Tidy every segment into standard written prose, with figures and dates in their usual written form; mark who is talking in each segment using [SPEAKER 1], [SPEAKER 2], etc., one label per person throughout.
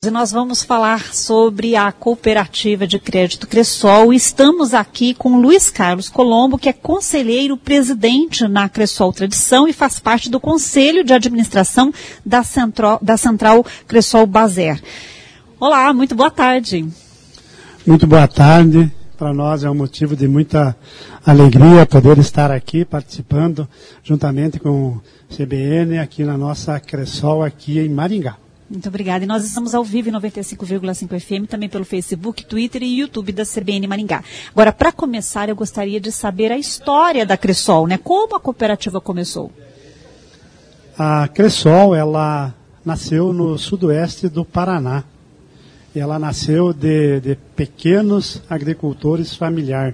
[SPEAKER 1] Nós vamos falar sobre a cooperativa de crédito Cressol. Estamos aqui com Luiz Carlos Colombo, que é conselheiro-presidente na Cressol Tradição e faz parte do Conselho de Administração da Central Cressol Bazer. Olá, muito boa tarde.
[SPEAKER 2] Muito boa tarde. Para nós é um motivo de muita alegria poder estar aqui participando juntamente com o CBN aqui na nossa Cressol aqui em Maringá.
[SPEAKER 1] Muito obrigada. E nós estamos ao vivo em 95,5 FM, também pelo Facebook, Twitter e YouTube da CBN Maringá. Agora, para começar, eu gostaria de saber a história da Cressol, né? Como a cooperativa começou?
[SPEAKER 2] A Cressol, ela nasceu no sudoeste do Paraná. Ela nasceu de pequenos agricultores familiares.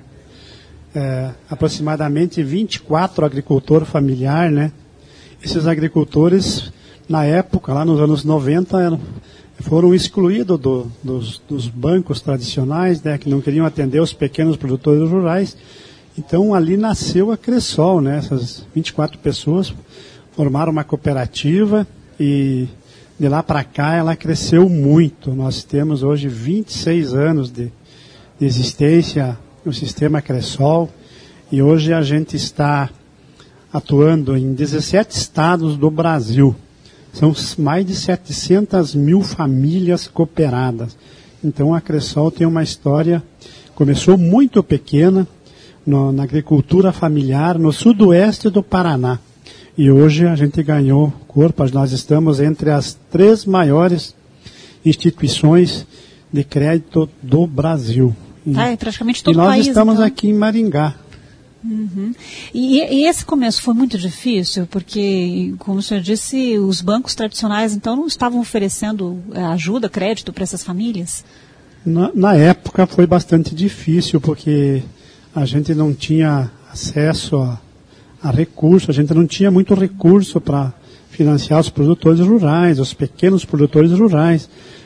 [SPEAKER 2] Aproximadamente 24 agricultores familiares, né? Esses agricultores, na época, lá nos anos 90, foram excluídos dos bancos tradicionais, né, que não queriam atender os pequenos produtores rurais. Então, ali nasceu a Cressol, né? Essas 24 pessoas formaram uma cooperativa e de lá para cá ela cresceu muito. Nós temos hoje 26 anos de existência no sistema Cressol e hoje a gente está atuando em 17 estados do Brasil. São mais de 700 mil famílias cooperadas. Então a Cressol tem uma história, começou muito pequena, na agricultura familiar, no sudoeste do Paraná. E hoje a gente ganhou corpo, nós estamos entre as 3 maiores instituições de crédito do Brasil.
[SPEAKER 1] Praticamente todo o país.
[SPEAKER 2] E nós estamos
[SPEAKER 1] então
[SPEAKER 2] aqui em Maringá.
[SPEAKER 1] Uhum. E esse começo foi muito difícil, porque, como o senhor disse, os bancos tradicionais então não estavam oferecendo ajuda, crédito para essas famílias?
[SPEAKER 2] Na época foi bastante difícil, porque a gente não tinha acesso a recursos, a gente não tinha muito recurso para financiar os produtores rurais, os pequenos produtores rurais.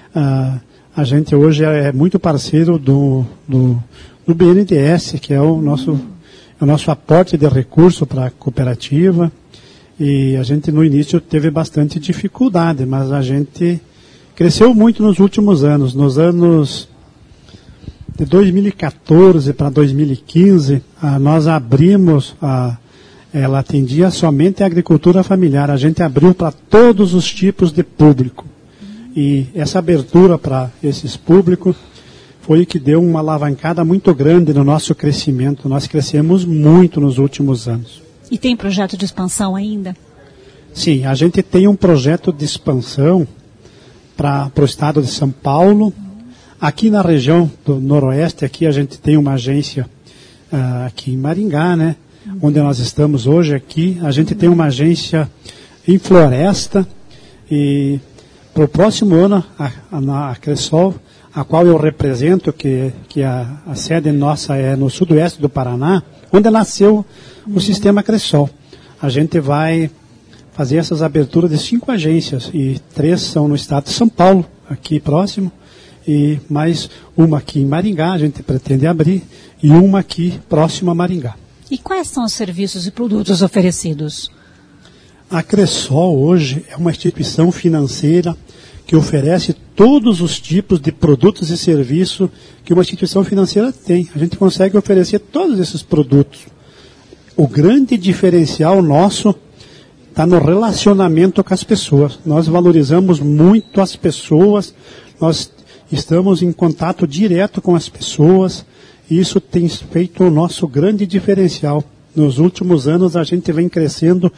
[SPEAKER 2] A gente hoje é muito parceiro do BNDES, que é o nosso aporte de recurso para a cooperativa, e a gente no início teve bastante dificuldade, mas a gente cresceu muito nos últimos anos. Nos anos de 2014 para 2015, nós abrimos, ela atendia somente a agricultura familiar, a gente abriu para todos os tipos de público. E essa abertura para esses públicos foi o que deu uma alavancada muito grande no nosso crescimento. Nós crescemos muito nos últimos anos.
[SPEAKER 1] E tem projeto de expansão ainda?
[SPEAKER 2] Sim, a gente tem um projeto de expansão para o estado de São Paulo. Aqui na região do Noroeste, aqui a gente tem uma agência aqui em Maringá, né? Onde nós estamos hoje aqui. A gente tem uma agência em Floresta. E para o próximo ano, a Cressol, a qual eu represento, que a sede nossa é no sudoeste do Paraná, onde nasceu o sistema Cressol. A gente vai fazer essas aberturas de 5 agências, e 3 são no estado de São Paulo, aqui próximo, e mais uma aqui em Maringá, a gente pretende abrir, e uma aqui próximo a Maringá.
[SPEAKER 1] E quais são os serviços e produtos oferecidos?
[SPEAKER 2] A Cressol hoje é uma instituição financeira que oferece todos os tipos de produtos e serviços que uma instituição financeira tem. A gente consegue oferecer todos esses produtos. O grande diferencial nosso está no relacionamento com as pessoas. Nós valorizamos muito as pessoas, nós estamos em contato direto com as pessoas, e isso tem feito o nosso grande diferencial. Nos últimos anos a gente vem crescendo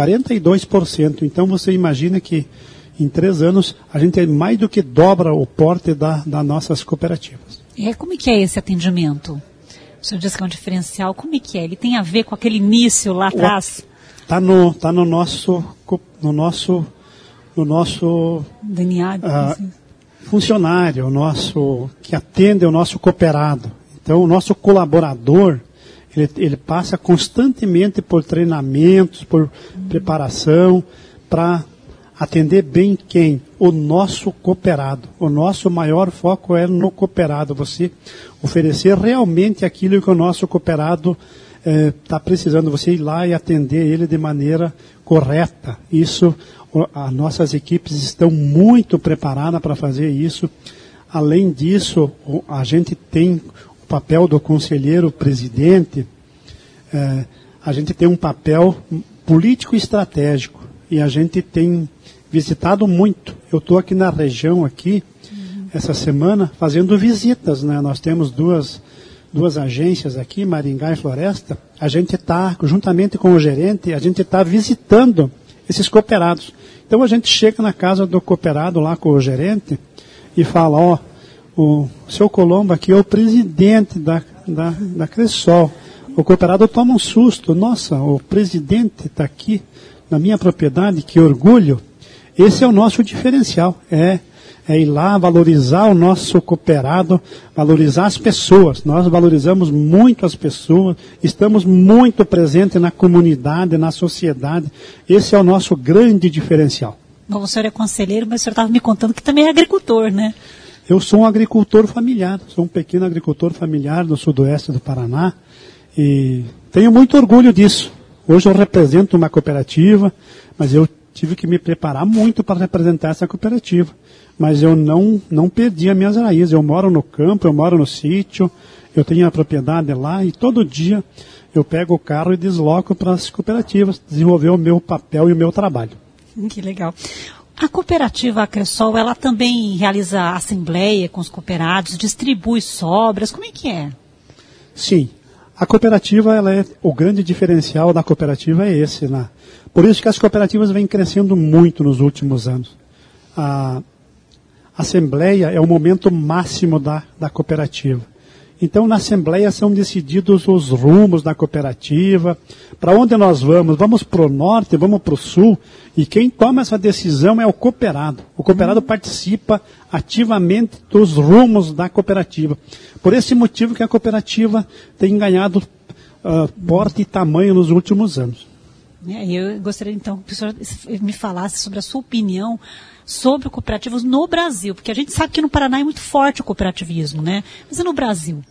[SPEAKER 2] 42%. Então você imagina que em 3 anos, a gente mais do que dobra o porte das nossas cooperativas.
[SPEAKER 1] Como é que é esse atendimento? O senhor disse que é um diferencial. Como é que é? Ele tem a ver com aquele início lá atrás?
[SPEAKER 2] Está no nosso
[SPEAKER 1] DNA,
[SPEAKER 2] funcionário, que atende o nosso cooperado. Então, o nosso colaborador, ele passa constantemente por treinamentos, por preparação, para atender bem quem? O nosso cooperado. O nosso maior foco é no cooperado. Você oferecer realmente aquilo que o nosso cooperado está precisando. Você ir lá e atender ele de maneira correta. Isso As nossas equipes estão muito preparadas para fazer isso. Além disso, a gente tem o papel do conselheiro presidente, a gente tem um papel político e estratégico, e a gente tem visitado muito. Eu estou aqui na região, essa semana, fazendo visitas, né? Nós temos duas agências aqui, Maringá e Floresta. A gente está, juntamente com o gerente, a gente está visitando esses cooperados. Então a gente chega na casa do cooperado lá com o gerente e fala, o seu Colombo aqui é o presidente da Cressol. O cooperado toma um susto. Nossa, o presidente está aqui na minha propriedade, que orgulho. Esse é o nosso diferencial, é ir lá valorizar o nosso cooperado, valorizar as pessoas. Nós valorizamos muito as pessoas, estamos muito presentes na comunidade, na sociedade. Esse é o nosso grande diferencial.
[SPEAKER 1] Bom, o senhor é conselheiro, mas o senhor estava me contando que também é agricultor, né?
[SPEAKER 2] Eu sou um agricultor familiar, sou um pequeno agricultor familiar do sudoeste do Paraná e tenho muito orgulho disso. Hoje eu represento uma cooperativa, mas eu tive que me preparar muito para representar essa cooperativa. Mas eu não perdi as minhas raízes. Eu moro no campo, eu moro no sítio, eu tenho a propriedade lá e todo dia eu pego o carro e desloco para as cooperativas, desenvolver o meu papel e o meu trabalho.
[SPEAKER 1] Que legal. A cooperativa Cressol, ela também realiza assembleia com os cooperados, distribui sobras, como é que é?
[SPEAKER 2] Sim, a cooperativa, o grande diferencial da cooperativa é esse, né? Por isso que as cooperativas vêm crescendo muito nos últimos anos. A assembleia é o momento máximo da cooperativa. Então, na assembleia são decididos os rumos da cooperativa, para onde nós vamos. Vamos para o norte, vamos para o sul, e quem toma essa decisão é o cooperado. O cooperado participa ativamente dos rumos da cooperativa. Por esse motivo que a cooperativa tem ganhado porte e tamanho nos últimos anos.
[SPEAKER 1] Eu gostaria, então, que o senhor me falasse sobre a sua opinião sobre cooperativas no Brasil, porque a gente sabe que no Paraná é muito forte o cooperativismo, né? Mas e no Brasil?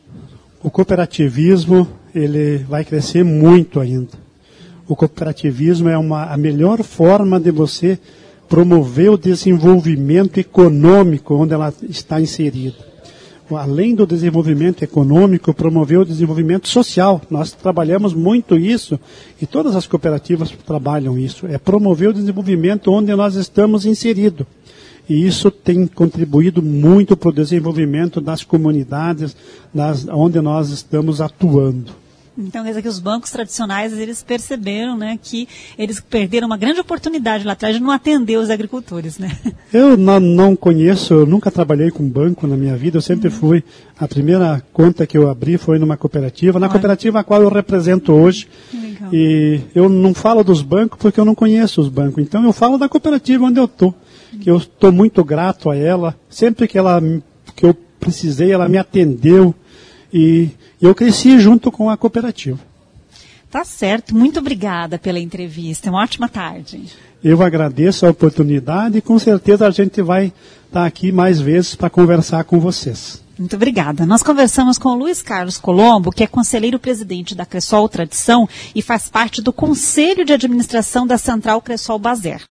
[SPEAKER 2] O cooperativismo, ele vai crescer muito ainda. O cooperativismo é a melhor forma de você promover o desenvolvimento econômico onde ela está inserida. Além do desenvolvimento econômico, promover o desenvolvimento social. Nós trabalhamos muito isso, e todas as cooperativas trabalham isso. É promover o desenvolvimento onde nós estamos inseridos. E isso tem contribuído muito para o desenvolvimento das comunidades onde nós estamos atuando.
[SPEAKER 1] Então, quer dizer que os bancos tradicionais, eles perceberam, né, que eles perderam uma grande oportunidade lá atrás de não atender os agricultores, né?
[SPEAKER 2] Eu não conheço, eu nunca trabalhei com banco na minha vida, eu sempre fui, a primeira conta que eu abri foi numa cooperativa, na cooperativa a qual eu represento hoje. Legal. E eu não falo dos bancos porque eu não conheço os bancos, então eu falo da cooperativa onde eu estou, que eu estou muito grato a ela, sempre que eu precisei, ela me atendeu, e eu cresci junto com a cooperativa.
[SPEAKER 1] Tá certo. Muito obrigada pela entrevista. Uma ótima tarde.
[SPEAKER 2] Eu agradeço a oportunidade e com certeza a gente vai estar aqui mais vezes para conversar com vocês.
[SPEAKER 1] Muito obrigada. Nós conversamos com o Luiz Carlos Colombo, que é conselheiro-presidente da Cressol Tradição e faz parte do Conselho de Administração da Central Cressol Bazer.